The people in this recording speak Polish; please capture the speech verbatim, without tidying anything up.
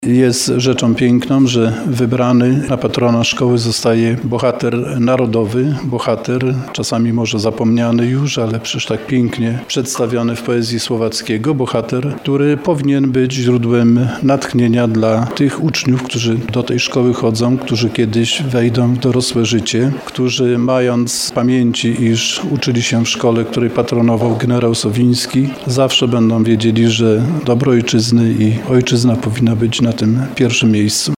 Jest rzeczą piękną, że wybrany na patrona szkoły zostaje bohater narodowy, bohater czasami może zapomniany już, ale przecież tak pięknie przedstawiony w poezji słowackiego, bohater, który powinien być źródłem natchnienia dla tych uczniów, którzy do tej szkoły chodzą, którzy kiedyś wejdą w dorosłe życie, którzy mając w pamięci, iż uczyli się w szkole, której patronował generał Sowiński, zawsze będą wiedzieli, że dobro ojczyzny i ojczyzna powinna być na tym pierwszym miejscu.